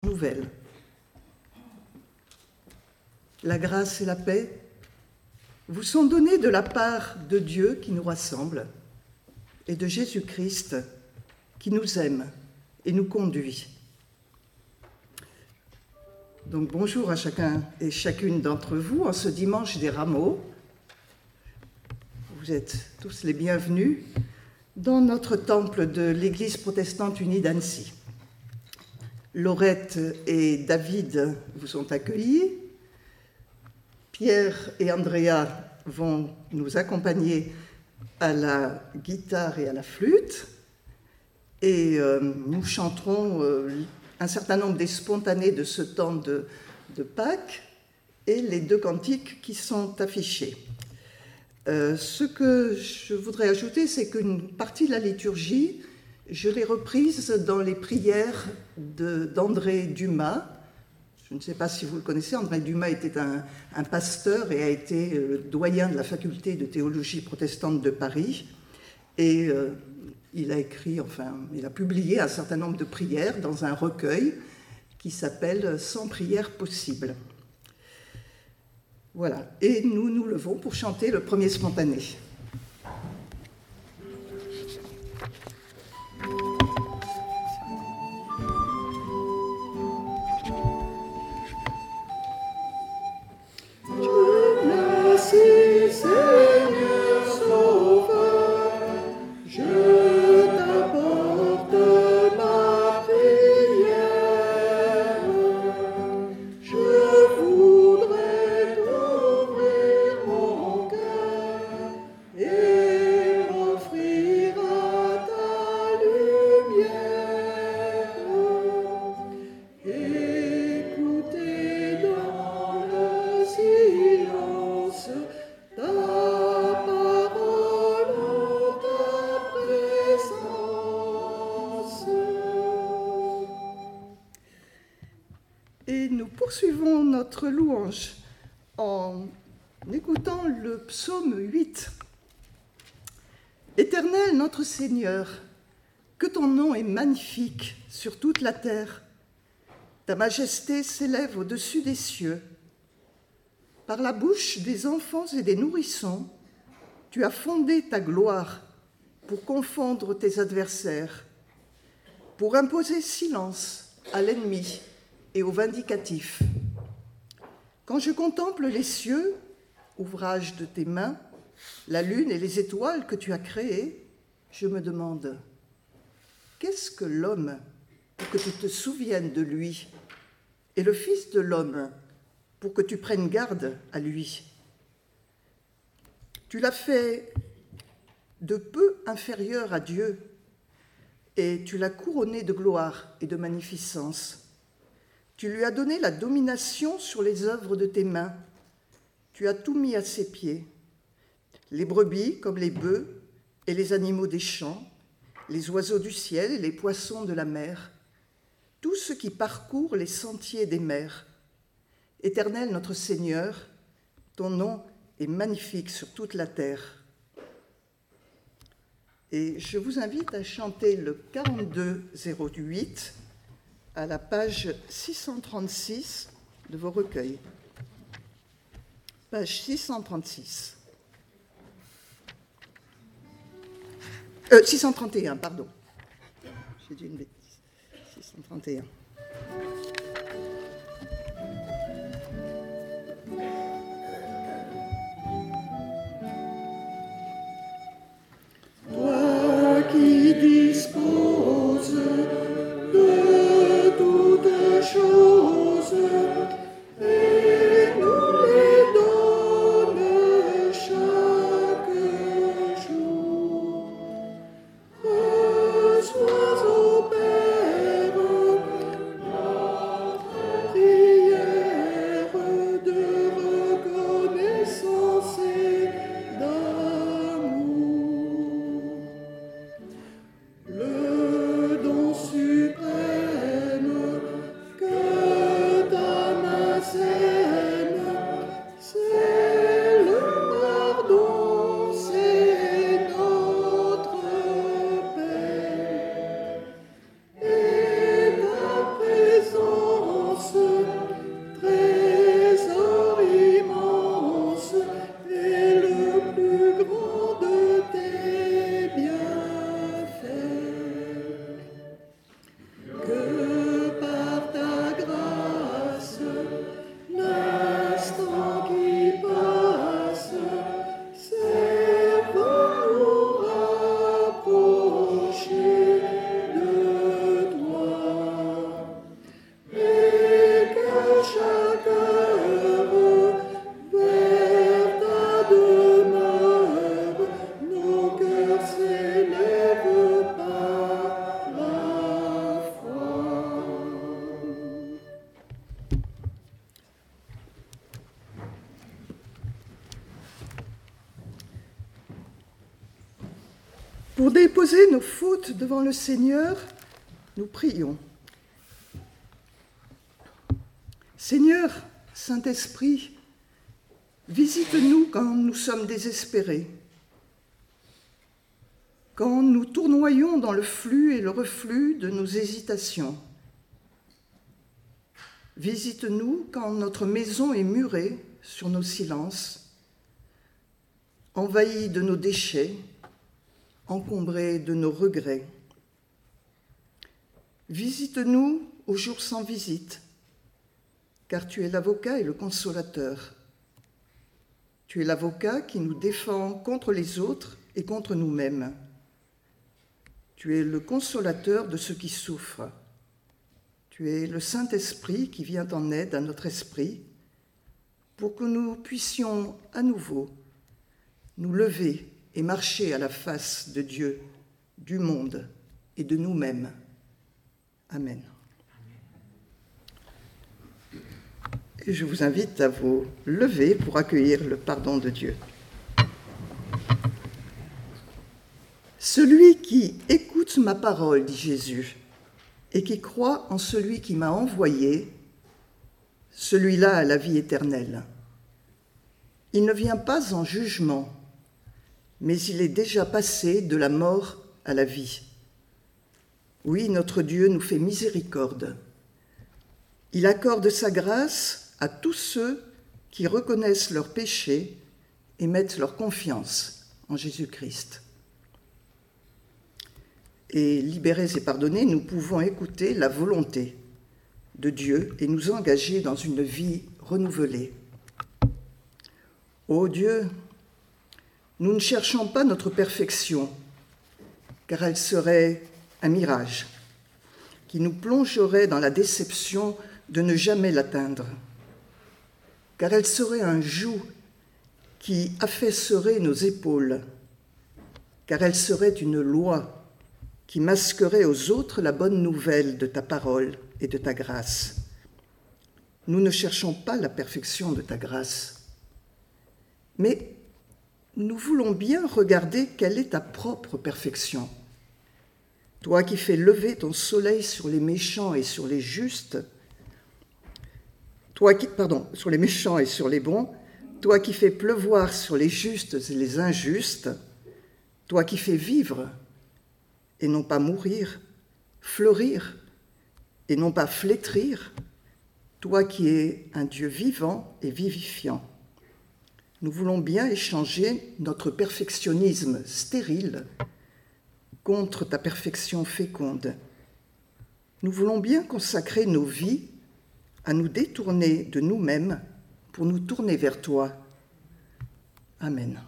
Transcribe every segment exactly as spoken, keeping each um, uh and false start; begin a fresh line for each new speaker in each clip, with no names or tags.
nouvelle. La grâce et la paix vous sont données de la part de Dieu qui nous rassemble et de Jésus-Christ qui nous aime et nous conduit. Donc bonjour à chacun et chacune d'entre vous en ce dimanche des Rameaux. Vous êtes tous les bienvenus dans notre temple de l'Église protestante unie d'Annecy. Laurette et David vous ont accueillis. Pierre et Andrea vont nous accompagner à la guitare et à la flûte. Et euh, nous chanterons euh, un certain nombre des spontanés de ce temps de, de Pâques et les deux cantiques qui sont affichés. Euh, ce que je voudrais ajouter, c'est qu'une partie de la liturgie, je l'ai reprise dans les prières de, d'André Dumas. Je ne sais pas si vous le connaissez, André Dumas était un, un pasteur et a été euh, doyen de la faculté de théologie protestante de Paris. Et euh, il a écrit, enfin, il a publié un certain nombre de prières dans un recueil qui s'appelle « Sans prière possible ». Voilà, et nous nous levons pour chanter le premier spontané. Poursuivons notre louange en écoutant le psaume huit. Éternel notre Seigneur, que ton nom est magnifique sur toute la terre. Ta majesté s'élève au-dessus des cieux. Par la bouche des enfants et des nourrissons, tu as fondé ta gloire pour confondre tes adversaires, pour imposer silence à l'ennemi et au vindicatif. Quand je contemple les cieux, ouvrage de tes mains, la lune et les étoiles que tu as créées, je me demande, qu'est-ce que l'homme pour que tu te souviennes de lui, et le Fils de l'homme pour que tu prennes garde à lui? Tu l'as fait de peu inférieur à Dieu, et tu l'as couronné de gloire et de magnificence. Tu lui as donné la domination sur les œuvres de tes mains. Tu as tout mis à ses pieds. Les brebis comme les bœufs et les animaux des champs, les oiseaux du ciel et les poissons de la mer, tout ce qui parcourt les sentiers des mers. Éternel notre Seigneur, ton nom est magnifique sur toute la terre. Et je vous invite à chanter le quarante-deux zéro huit à la page six cent trente-six de vos recueils. Page six cent trente-six. Euh, six cent trente et un, pardon. J'ai dit une bêtise. six cent trente et un.
Toi qui disposes de toutes choses, et nous les donnes chaque jour. Reçois, ô Père,
Pour déposer nos fautes devant le Seigneur, nous prions. Seigneur, Saint-Esprit, visite-nous quand nous sommes désespérés, quand nous tournoyons dans le flux et le reflux de nos hésitations. Visite-nous quand notre maison est murée sur nos silences, envahie de nos déchets, encombrée de nos regrets. Visite-nous aux jours sans visite, car tu es l'avocat et le consolateur. Tu es l'avocat qui nous défend contre les autres et contre nous-mêmes. Tu es le consolateur de ceux qui souffrent. Tu es le Saint-Esprit qui vient en aide à notre esprit pour que nous puissions à nouveau nous lever et marcher à la face de Dieu, du monde et de nous-mêmes. Amen. Et je vous invite à vous lever pour accueillir le pardon de Dieu. Celui qui écoute ma parole, dit Jésus, et qui croit en celui qui m'a envoyé, celui-là a la vie éternelle. Il ne vient pas en jugement, mais il est déjà passé de la mort à la vie. Oui, notre Dieu nous fait miséricorde. Il accorde sa grâce à tous ceux qui reconnaissent leurs péchés et mettent leur confiance en Jésus-Christ. Et libérés et pardonnés, nous pouvons écouter la volonté de Dieu et nous engager dans une vie renouvelée. Ô Dieu, nous ne cherchons pas notre perfection, car elle serait un mirage qui nous plongerait dans la déception de ne jamais l'atteindre, car elle serait un joug qui affaisserait nos épaules, car elle serait une loi qui masquerait aux autres la bonne nouvelle de ta parole et de ta grâce. Nous ne cherchons pas la perfection de ta grâce, mais nous voulons bien regarder quelle est ta propre perfection. Toi qui fais lever ton soleil sur les méchants et sur les justes, toi qui, pardon, sur les méchants et sur les bons, toi qui fais pleuvoir sur les justes et les injustes, toi qui fais vivre et non pas mourir, fleurir et non pas flétrir, toi qui es un Dieu vivant et vivifiant. Nous voulons bien échanger notre perfectionnisme stérile contre ta perfection féconde. Nous voulons bien consacrer nos vies à nous détourner de nous-mêmes pour nous tourner vers toi. Amen.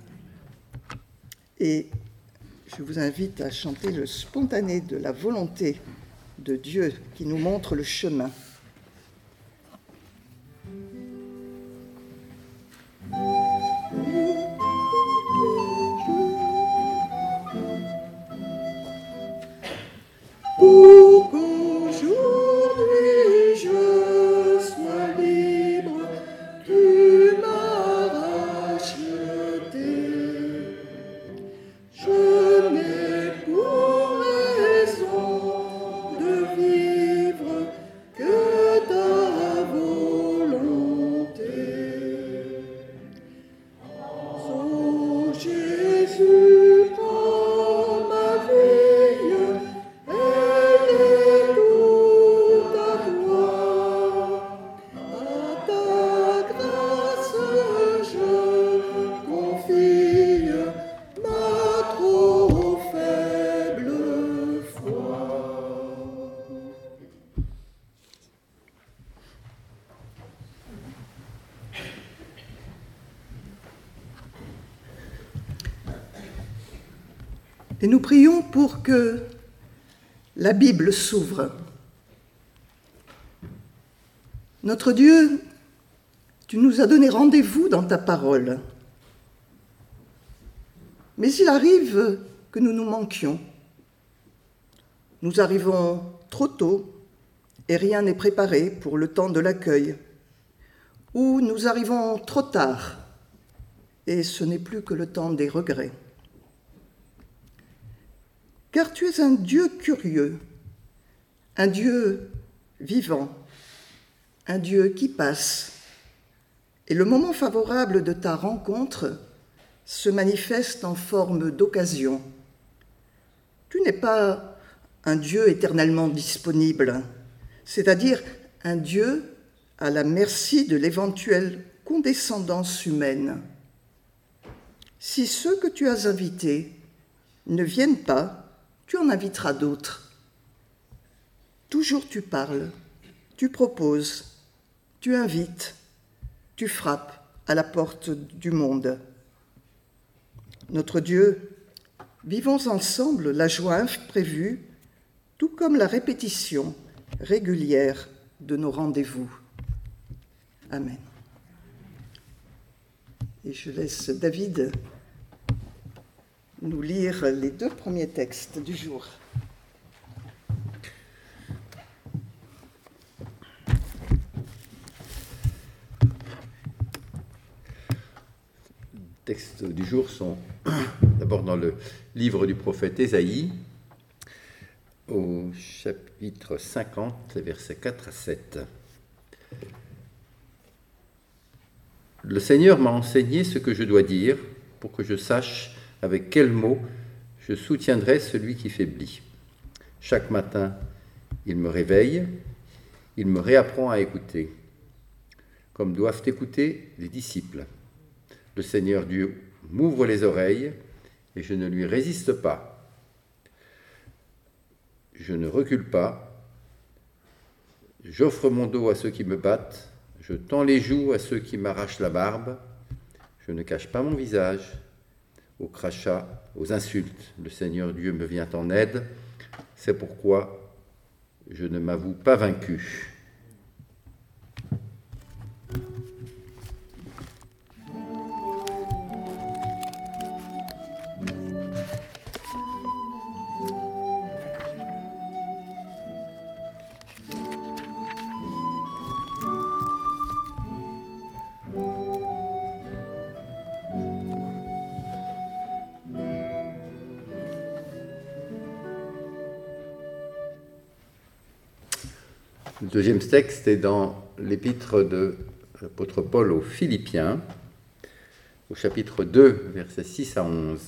Et je vous invite à chanter le spontané de la volonté de Dieu qui nous montre le chemin.
Pour qu'aujourd'hui je sois libre, tu m'as racheté. Je n'ai pour raison de vivre que ta volonté. Oh Jésus, prends ma vie, elle est toute à toi. À ta grâce je confie ma trop faible foi.
Et nous prions pour que la Bible s'ouvre. Notre Dieu, tu nous as donné rendez-vous dans ta parole. Mais il arrive que nous nous manquions. Nous arrivons trop tôt et rien n'est préparé pour le temps de l'accueil. Ou nous arrivons trop tard et ce n'est plus que le temps des regrets. car tu es un Dieu curieux, un Dieu vivant, un Dieu qui passe. Et le moment favorable de ta rencontre se manifeste en forme d'occasion. Tu n'es pas un Dieu éternellement disponible, c'est-à-dire un Dieu à la merci de l'éventuelle condescendance humaine. Si ceux que tu as invités ne viennent pas, tu en inviteras d'autres. Toujours tu parles, tu proposes, tu invites, tu frappes à la porte du monde. Notre Dieu, vivons ensemble la joie imprévue, tout comme la répétition régulière de nos rendez-vous. Amen. Et je laisse David nous lire les deux premiers textes du jour.
Les textes du jour sont d'abord dans le livre du prophète Ésaïe, au chapitre cinquante, versets quatre à sept. Le Seigneur m'a enseigné ce que je dois dire pour que je sache avec quels mots je soutiendrai celui qui faiblit. Chaque matin, il me réveille, il me réapprend à écouter, comme doivent écouter les disciples. Le Seigneur Dieu m'ouvre les oreilles et je ne lui résiste pas. Je ne recule pas, j'offre mon dos à ceux qui me battent, je tends les joues à ceux qui m'arrachent la barbe, je ne cache pas mon visage aux crachats, aux insultes. Le Seigneur Dieu me vient en aide, c'est pourquoi je ne m'avoue pas vaincu. Le deuxième texte est dans l'épître de l'apôtre Paul aux Philippiens, au chapitre deux, versets six à onze.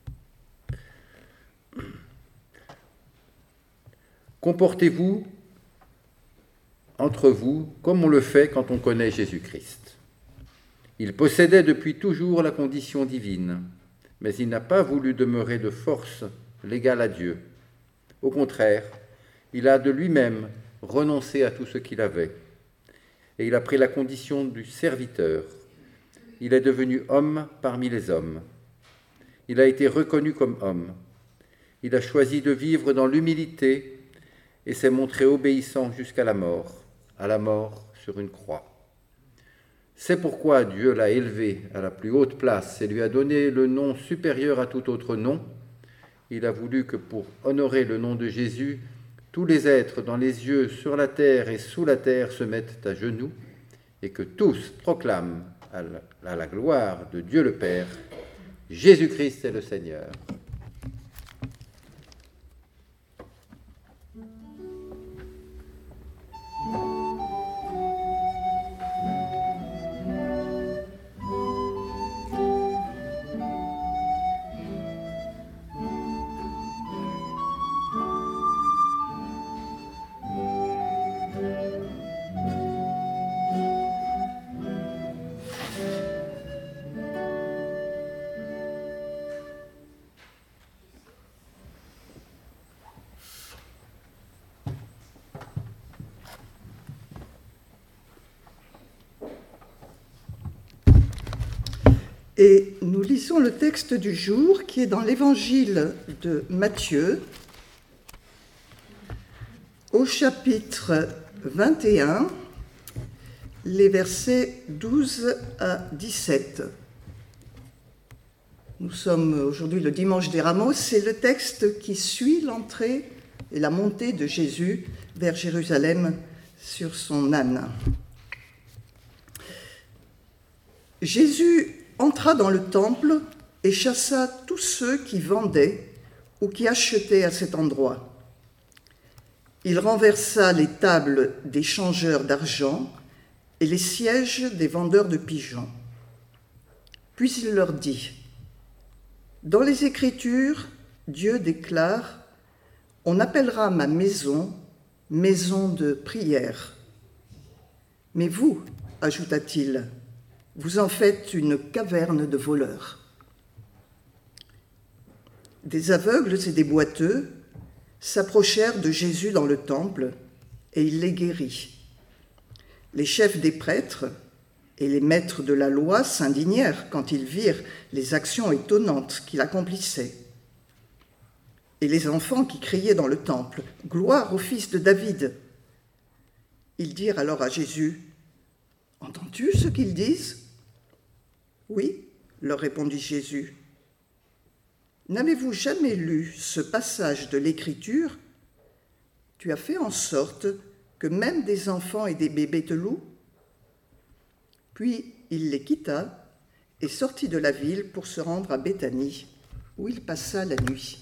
Comportez-vous entre vous comme on le fait quand on connaît Jésus-Christ. Il possédait depuis toujours la condition divine, mais il n'a pas voulu demeurer de force l'égal à Dieu. Au contraire, il a de lui-même renoncé à tout ce qu'il avait, et il a pris la condition du serviteur. Il est devenu homme parmi les hommes. Il a été reconnu comme homme. Il a choisi de vivre dans l'humilité et s'est montré obéissant jusqu'à la mort, à la mort sur une croix. C'est pourquoi Dieu l'a élevé à la plus haute place et lui a donné le nom supérieur à tout autre nom. Il a voulu que pour honorer le nom de Jésus, tous les êtres dans les yeux, sur la terre et sous la terre se mettent à genoux et que tous proclament à la, à la gloire de Dieu le Père, Jésus-Christ est le Seigneur.
Et nous lisons le texte du jour qui est dans l'évangile de Matthieu, au chapitre vingt et un, les versets douze à dix-sept. Nous sommes aujourd'hui le dimanche des Rameaux, c'est le texte qui suit l'entrée et la montée de Jésus vers Jérusalem sur son âne. Jésus entra dans le temple et chassa tous ceux qui vendaient ou qui achetait à cet endroit. Il renversa les tables des changeurs d'argent et les sièges des vendeurs de pigeons. Puis il leur dit, « Dans les Écritures, Dieu déclare, « On appellera ma maison, maison de prière. » Mais vous, ajouta-t-il, vous en faites une caverne de voleurs. Des aveugles et des boiteux s'approchèrent de Jésus dans le temple et il les guérit. Les chefs des prêtres et les maîtres de la loi s'indignèrent quand ils virent les actions étonnantes qu'il accomplissait. Et les enfants qui criaient dans le temple, « Gloire au fils de David !» Ils dirent alors à Jésus, « Entends-tu ce qu'ils disent ?» « Oui, leur répondit Jésus. N'avez-vous jamais lu ce passage de l'Écriture ? Tu as fait en sorte que même des enfants et des bébés te louent ? Puis il les quitta et sortit de la ville pour se rendre à Béthanie, où il passa la nuit.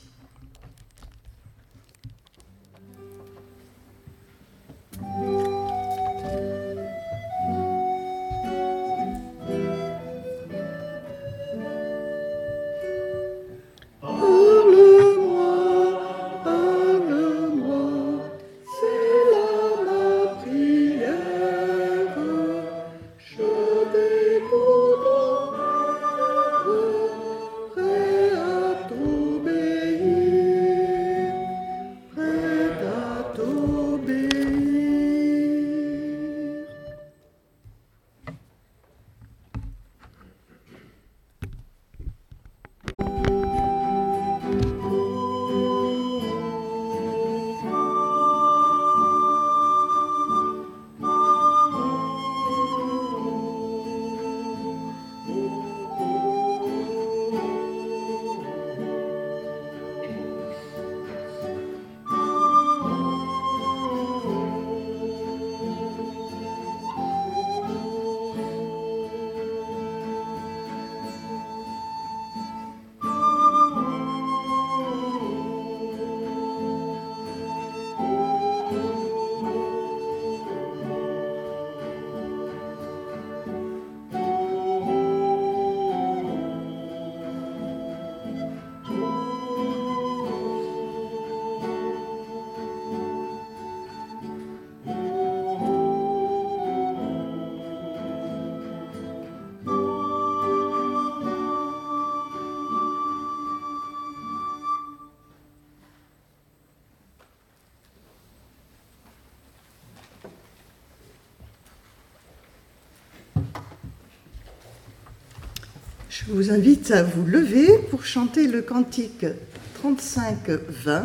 Je vous invite à vous lever pour chanter le cantique trente-cinq vingt,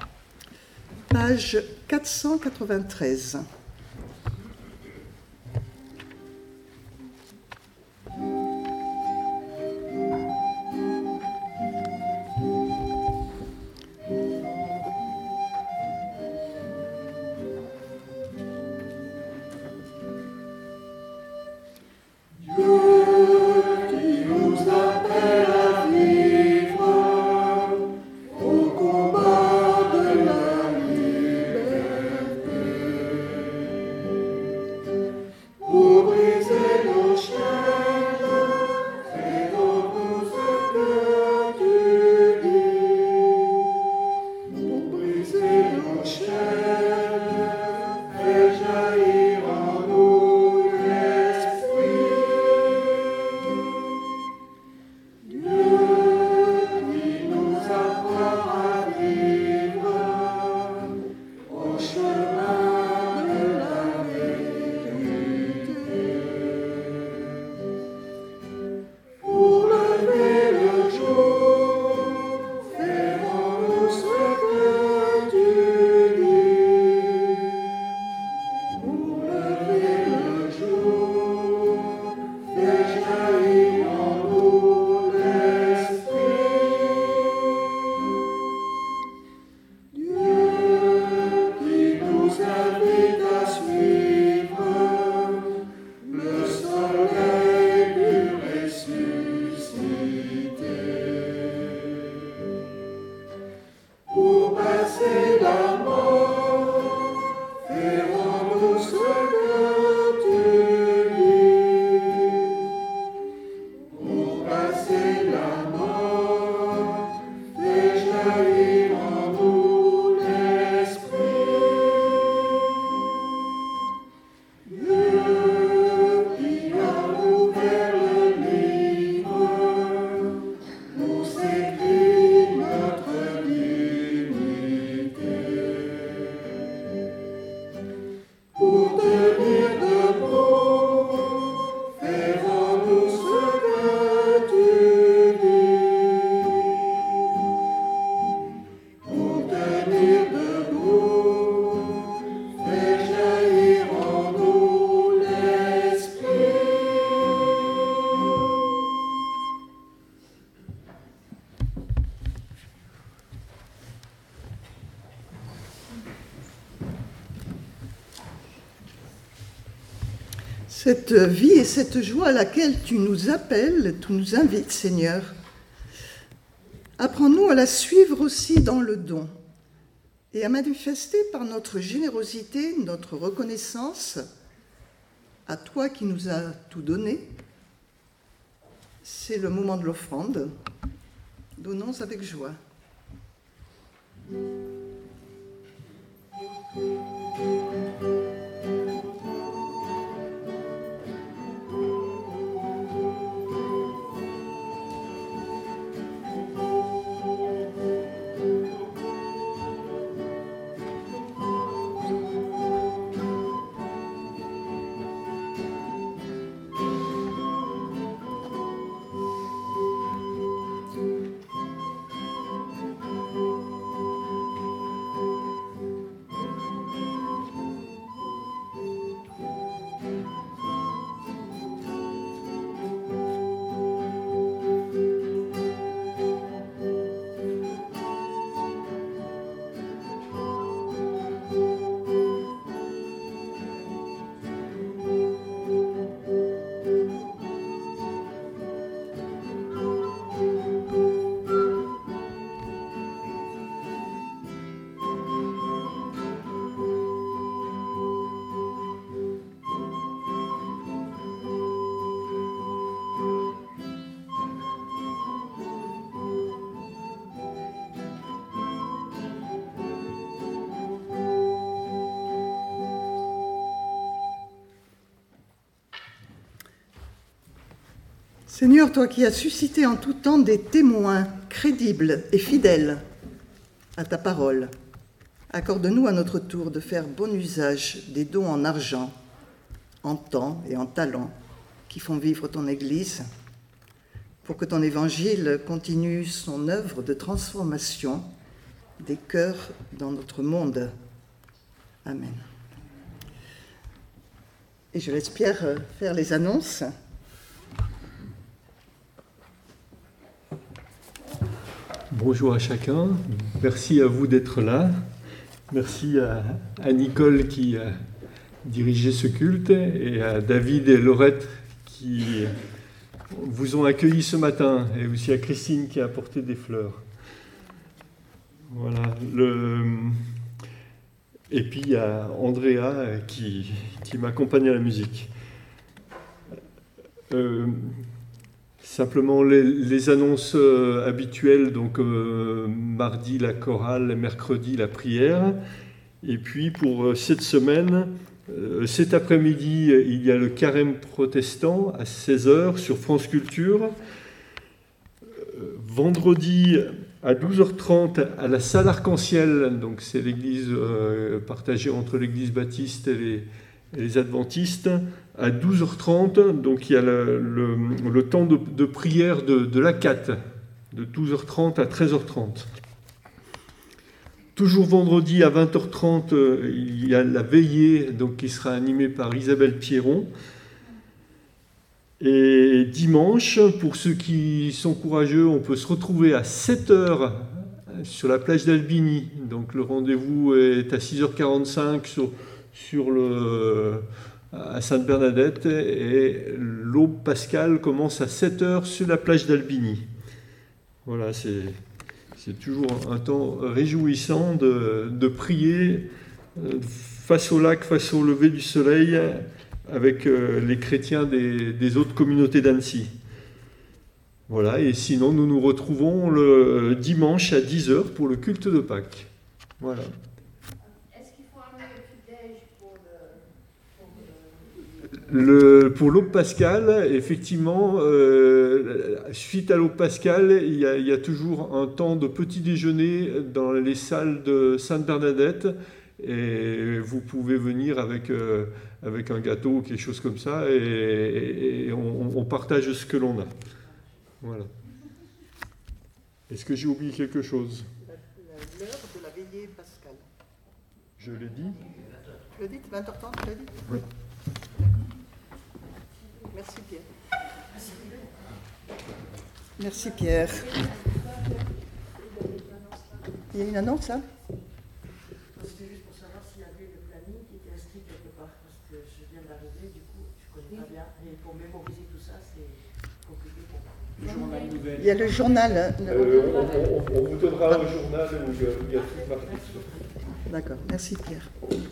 page quatre cent quatre-vingt-treize.
Au combat de la liberté.
cette vie et cette joie à laquelle tu nous appelles, tu nous invites, Seigneur. Apprends-nous à la suivre aussi dans le don et à manifester par notre générosité, notre reconnaissance à toi qui nous as tout donné. C'est le moment de l'offrande. Donnons avec joie. Seigneur, toi qui as suscité en tout temps des témoins crédibles et fidèles à ta parole, accorde-nous à notre tour de faire bon usage des dons en argent, en temps et en talent qui font vivre ton Église, pour que ton évangile continue son œuvre de transformation des cœurs dans notre monde. Amen. Et je laisse Pierre faire les annonces.
Bonjour à chacun, merci à vous d'être là, merci à, à Nicole qui a dirigé ce culte et à David et Laurette qui vous ont accueillis ce matin et aussi à Christine qui a apporté des fleurs. Voilà, le... et puis il y a Andrea qui, qui m'accompagne à la musique. Euh... Simplement les, les annonces euh, habituelles, donc euh, mardi la chorale, mercredi la prière. Et puis pour euh, cette semaine, euh, cet après-midi, il y a le carême protestant à seize heures sur France Culture. Euh, vendredi à douze heures trente à la salle Arc-en-Ciel, donc c'est l'église euh, partagée entre l'église baptiste et les, et les adventistes. À douze heures trente, donc il y a le, le, le temps de, de prière de, de l'A C A T, de douze heures trente à treize heures trente. Toujours vendredi à vingt heures trente, il y a la veillée donc, qui sera animée par Isabelle Pierron. Et dimanche, pour ceux qui sont courageux, on peut se retrouver à sept heures sur la plage d'Albigny. Donc le rendez-vous est à six heures quarante-cinq sur, sur le... à Sainte-Bernadette, et l'aube pascale commence à sept heures sur la plage d'Albigny. Voilà, c'est, c'est toujours un temps réjouissant de, de prier face au lac, face au lever du soleil, avec les chrétiens des, des autres communautés d'Annecy. Voilà, et sinon nous nous retrouvons le dimanche à dix heures pour le culte de Pâques. Voilà. Le, pour l'aube pascale, effectivement, euh, suite à l'aube pascale, il y, a, il y a toujours un temps de petit déjeuner dans les salles de Sainte-Bernadette et vous pouvez venir avec, euh, avec un gâteau ou quelque chose comme ça et, et, et on, on partage ce que l'on a. Voilà. Est-ce que j'ai oublié quelque chose ?
L'heure de la veillée pascale.
Je l'ai dit ?
Tu l'as dit, vingt heures trente, tu l'as dit ?
Oui.
Merci Pierre. Merci Pierre. Il y a une annonce, hein ?
C'était juste pour savoir s'il y avait le planning qui était inscrit quelque part, parce que je viens d'arriver, du coup, je connais Très bien. Et pour mémoriser tout ça, c'est compliqué pour moi.
Le journal nouvelle.
Il y a le journal. hein, le-
Euh, on, on- on vous donnera un journal où il y a, il y a tout marqué dessus.
D'accord, merci Pierre.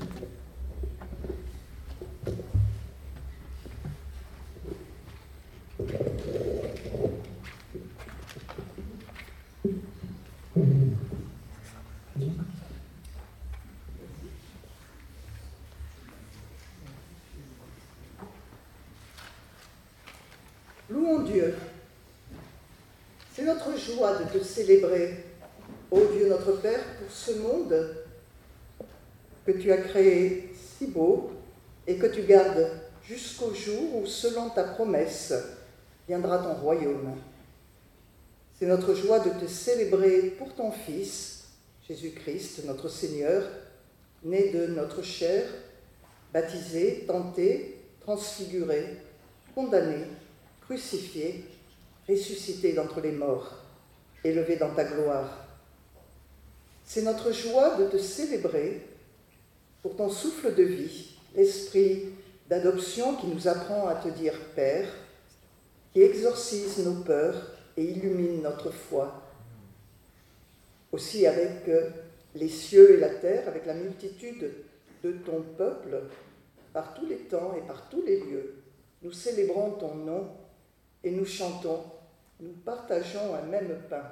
Louons Dieu. C'est notre joie de te célébrer, ô Dieu notre Père, pour ce monde que tu as créé si beau et que tu gardes jusqu'au jour où, selon ta promesse, viendra ton royaume. C'est notre joie de te célébrer pour ton Fils, Jésus-Christ, notre Seigneur, né de notre chair, baptisé, tenté, transfiguré, condamné, crucifié, ressuscité d'entre les morts, élevé dans ta gloire. C'est notre joie de te célébrer pour ton souffle de vie, l'esprit d'adoption qui nous apprend à te dire Père, qui exorcise nos peurs et illumine notre foi. Aussi avec les cieux et la terre, avec la multitude de ton peuple, par tous les temps et par tous les lieux, nous célébrons ton nom et nous chantons, nous partageons un même pain.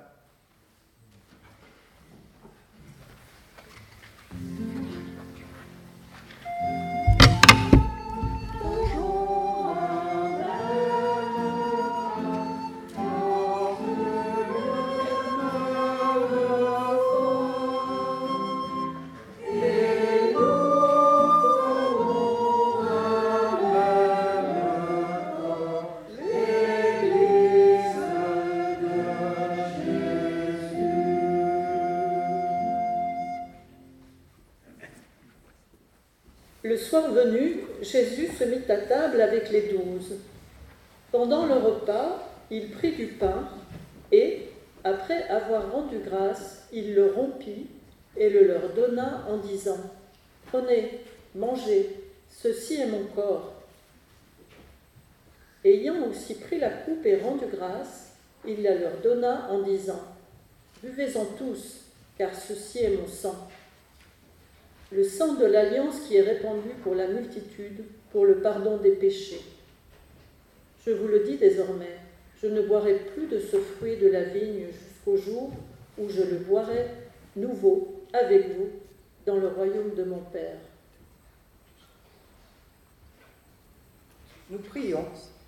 Le soir venu, Jésus se mit à table avec les douze. Pendant le repas, il prit du pain et, après avoir rendu grâce, il le rompit et le leur donna en disant « Prenez, mangez, ceci est mon corps. » Ayant aussi pris la coupe et rendu grâce, il la leur donna en disant « Buvez-en tous, car ceci est mon sang. » Le sang de l'alliance qui est répandu pour la multitude, pour le pardon des péchés. Je vous le dis désormais, je ne boirai plus de ce fruit de la vigne jusqu'au jour où je le boirai nouveau avec vous dans le royaume de mon Père.
Nous prions.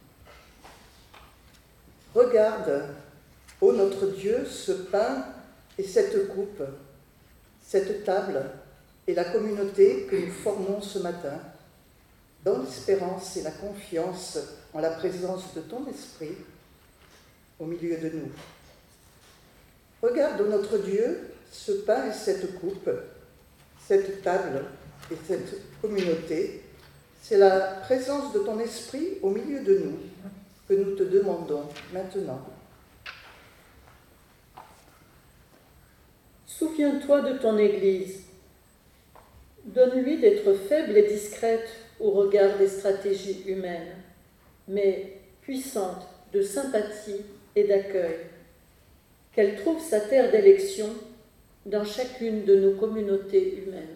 Regarde, ô notre Dieu, ce pain et cette coupe, cette table et la communauté que nous formons ce matin, dans l'espérance et la confiance en la présence de ton Esprit au milieu de nous. Regarde, ô notre Dieu, ce pain et cette coupe, cette table et cette communauté, c'est la présence de ton Esprit au milieu de nous que nous te demandons maintenant.
Souviens-toi de ton Église. Donne-lui d'être faible et discrète au regard des stratégies humaines, mais puissante de sympathie et d'accueil. Qu'elle trouve sa terre d'élection dans chacune de nos communautés humaines.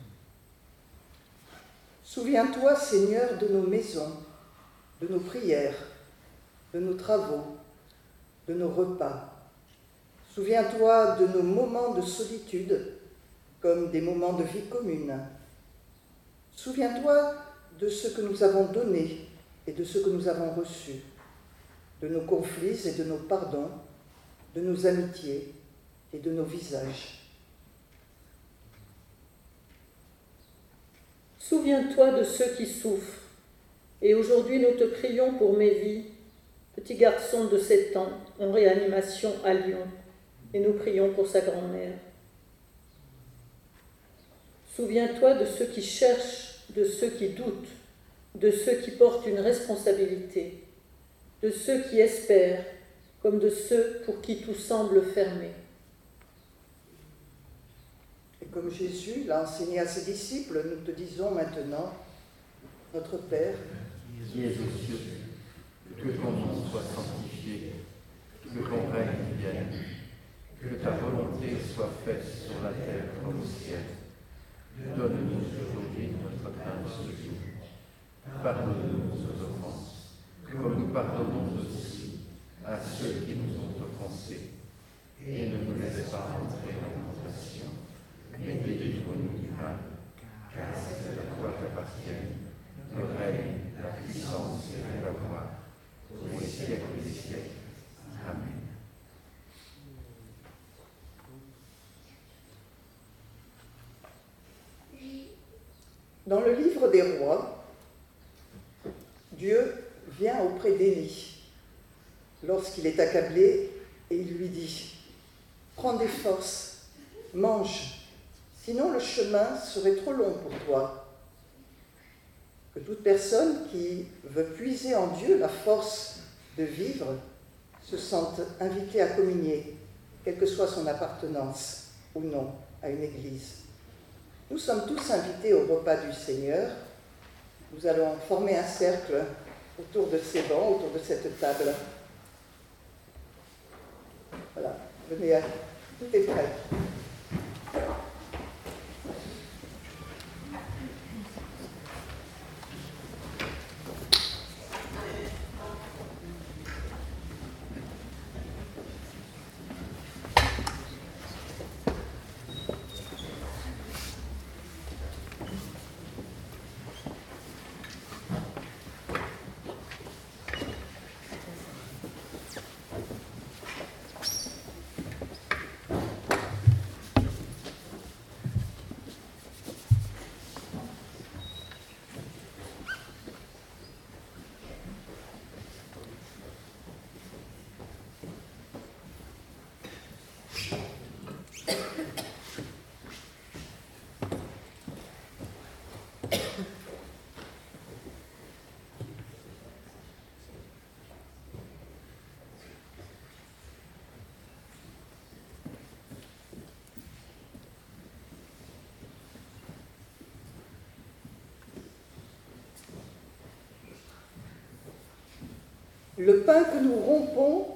Souviens-toi, Seigneur, de nos maisons, de nos prières, de nos travaux, de nos repas. Souviens-toi de nos moments de solitude, comme des moments de vie commune. Souviens-toi de ce que nous avons donné et de ce que nous avons reçu, de nos conflits et de nos pardons, de nos amitiés et de nos visages.
Souviens-toi de ceux qui souffrent, et aujourd'hui nous te prions pour Mévi, petit garçon de sept ans, en réanimation à Lyon, et nous prions pour sa grand-mère. Souviens-toi de ceux qui cherchent, de ceux qui doutent, de ceux qui portent une responsabilité, de ceux qui espèrent, comme de ceux pour qui tout semble fermé.
Et comme Jésus l'a enseigné à ses disciples, nous te disons maintenant, notre Père,
qui es aux cieux, que ton nom soit sanctifié, que ton règne vienne, que ta volonté soit faite sur la terre comme au ciel. Donne-nous aujourd'hui notre pain de ce jour. Pardonne-nous nos offenses, comme nous pardonnons aussi à ceux qui nous ont offensés. Et ne nous laisse pas entrer en tentation, mais délivre-nous du mal, car c'est à toi qu'appartiennent le règne, la puissance et la gloire, pour les siècles des siècles. Amen.
Dans le livre des rois, Dieu vient auprès d'Élie lorsqu'il est accablé et il lui dit « Prends des forces, mange, sinon le chemin serait trop long pour toi. » Que toute personne qui veut puiser en Dieu la force de vivre se sente invitée à communier, quelle que soit son appartenance ou non à une église. Nous sommes tous invités au repas du Seigneur. Nous allons former un cercle autour de ces bancs, autour de cette table. Voilà, venez, à... tout est prêt. Le pain que nous rompons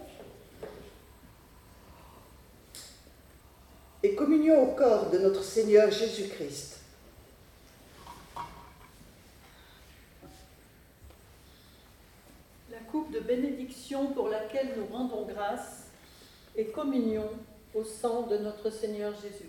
est communion au corps de notre Seigneur Jésus-Christ.
La coupe de bénédiction pour laquelle nous rendons grâce est communion au sang de notre Seigneur Jésus-Christ.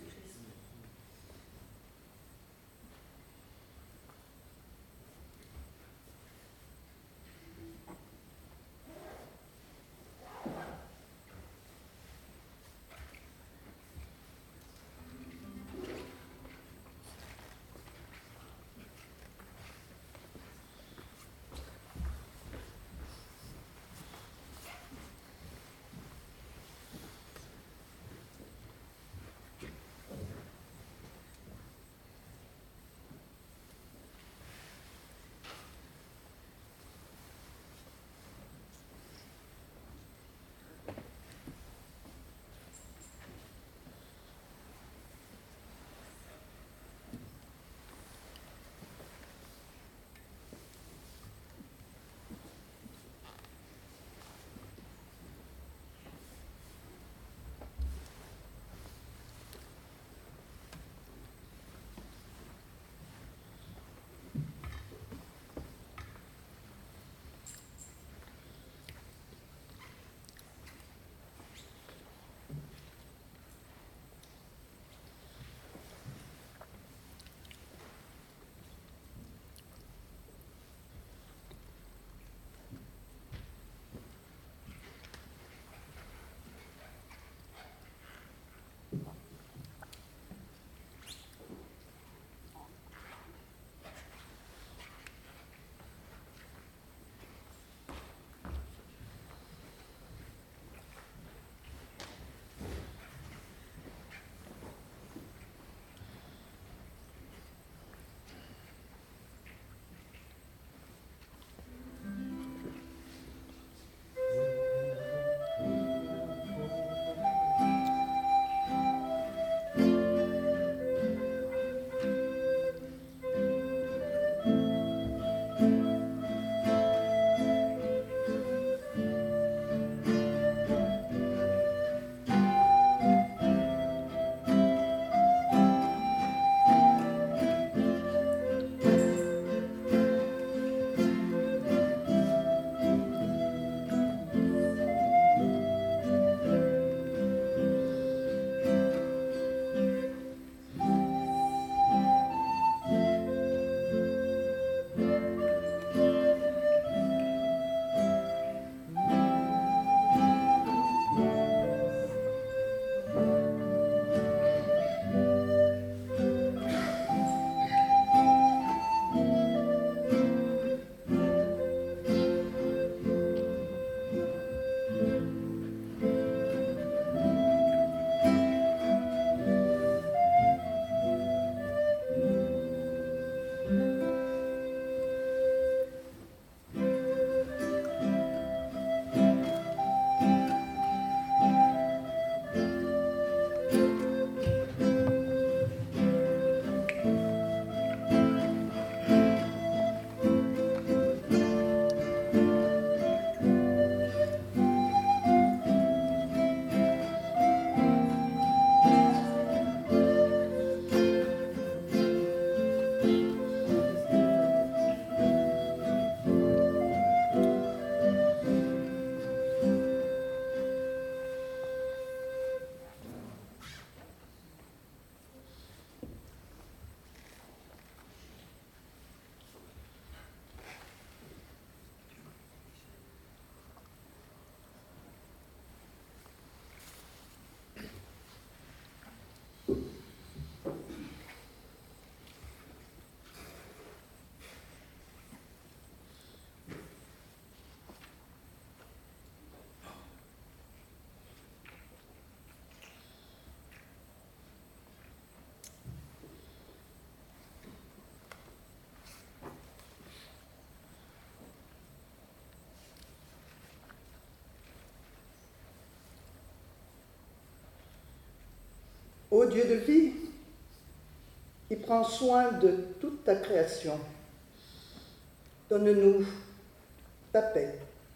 Ô Dieu de vie, qui prends soin de toute ta création, donne-nous ta paix.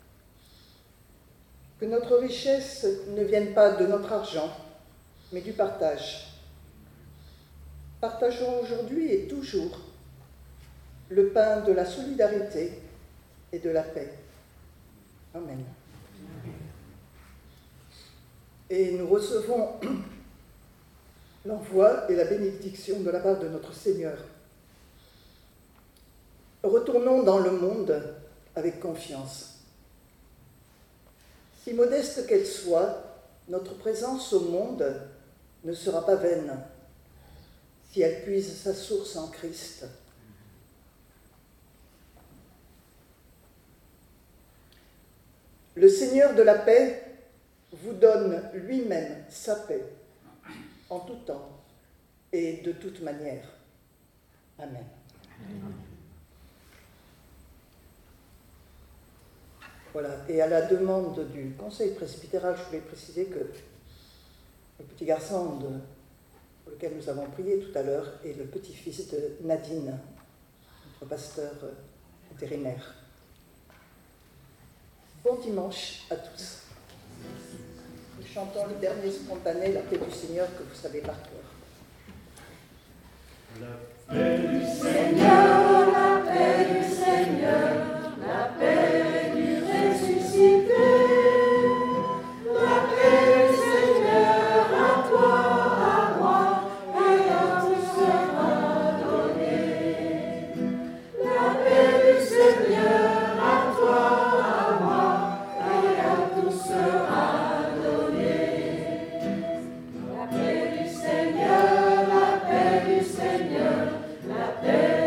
Que notre richesse ne vienne pas de notre argent, mais du partage. Partageons aujourd'hui et toujours le pain de la solidarité et de la paix. Amen. Et nous recevons l'envoi et la bénédiction de la part de notre Seigneur. Retournons dans le monde avec confiance. Si modeste qu'elle soit, notre présence au monde ne sera pas vaine si elle puise sa source en Christ. Le Seigneur de la paix vous donne lui-même sa paix en tout temps et de toute manière. Amen. Voilà, et à la demande du conseil presbytéral, je voulais préciser que le petit garçon de, pour lequel nous avons prié tout à l'heure est le petit-fils de Nadine, notre pasteur intérimaire. Bon dimanche à tous. Nous chantons le dernier spontané, la paix du Seigneur, que vous savez par cœur.
La paix du Seigneur, la paix du Seigneur, la paix du ressuscité, la paix du Seigneur à toi, à moi, et à tous sera donnée. La paix du Seigneur à toi, à moi, et à tous sera donnée. La paix du Seigneur, la paix du Seigneur, la paix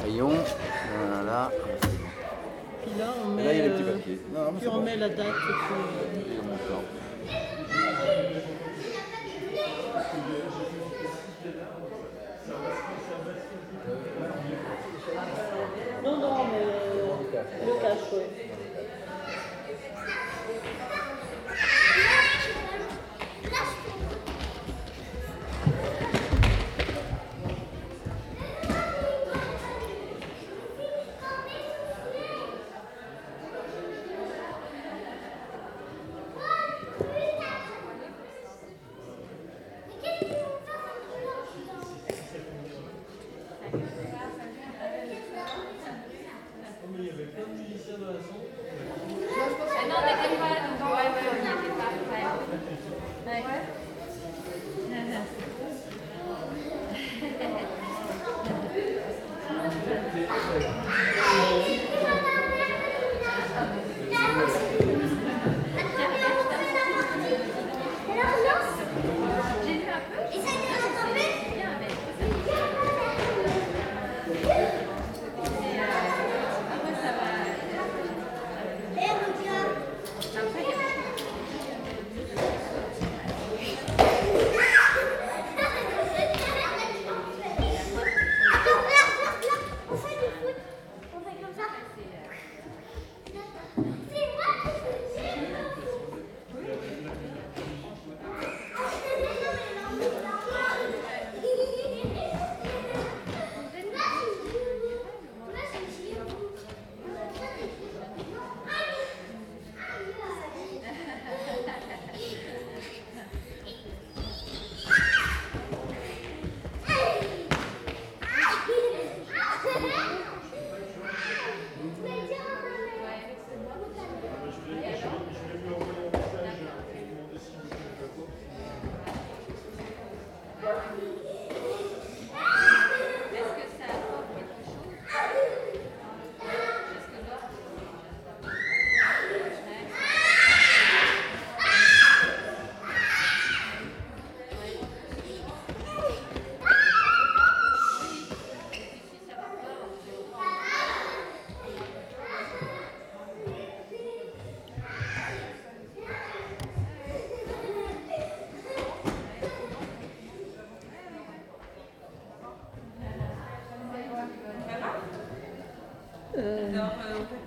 Crayon. Voilà.
Puis là, on met,
Là, il y a les petits
euh,
papiers. Non, non, mais
puis
c'est
on
bon.
met la date. Puis,
Et on monte là.
non, non, mais euh, le cache, oui.
Alors, euh, on peut